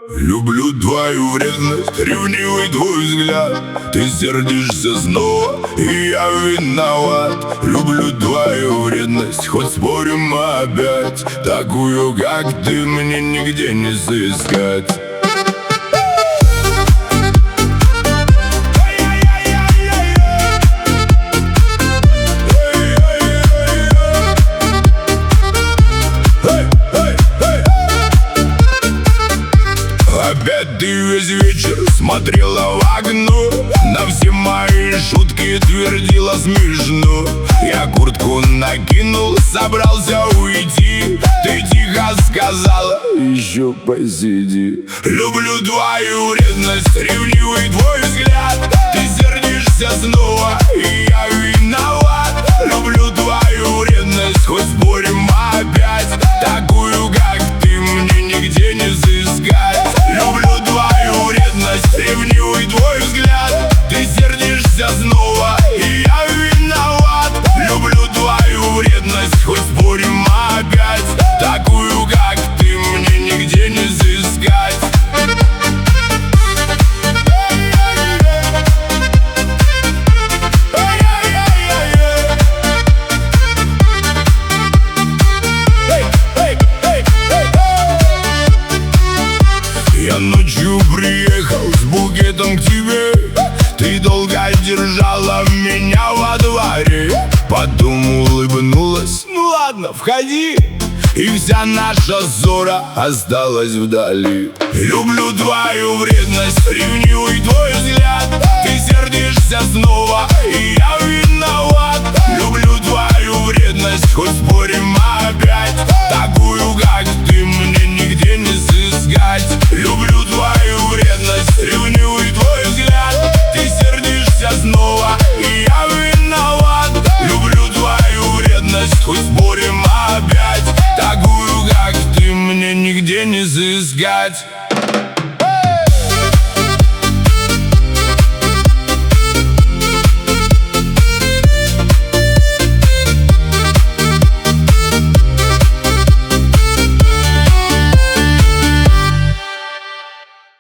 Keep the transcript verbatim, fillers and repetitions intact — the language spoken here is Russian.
Люблю твою вредность, ревнивый твой взгляд. Ты сердишься снова, и я виноват. Люблю твою вредность, хоть спорим мы опять. Такую, как ты, мне нигде не сыскать. Опять ты весь вечер смотрела в окно, на все мои шутки твердила смешно. Я куртку накинул, собрался уйти. Ты тихо сказала: еще посиди. Люблю твою вредность, ревнивый твой взгляд. Ты сердишься снова, и я виноват. Люблю твою вредность, хоть спорим опять. Такую, как ты, мне нигде не сыскать. Люблю твою вредность, ревнивый твой взгляд. Ты сердишься снова, и я виноват. Люблю твою вредность, хоть спорим опять. Такую, как ты, мне нигде не сыскать. Я ночью приехал с букетом к тебе. Ты долго держала меня во дворе. Потом улыбнулась: ну ладно, входи. И вся наша ссора осталась вдали. Люблю твою вредность, ревнивый твой взгляд. Ты сердишься снова, и я виноват. Люблю твою вредность, хоть спорим опять. Такую, как ты, мне нигде не сыскать. Люблю твою вредность, ревнивый твой взгляд. Ты сердишься снова, и я виноват. Люблю твою вредность, хоть спорим опять. Такую, как ты, мне нигде не сыскать.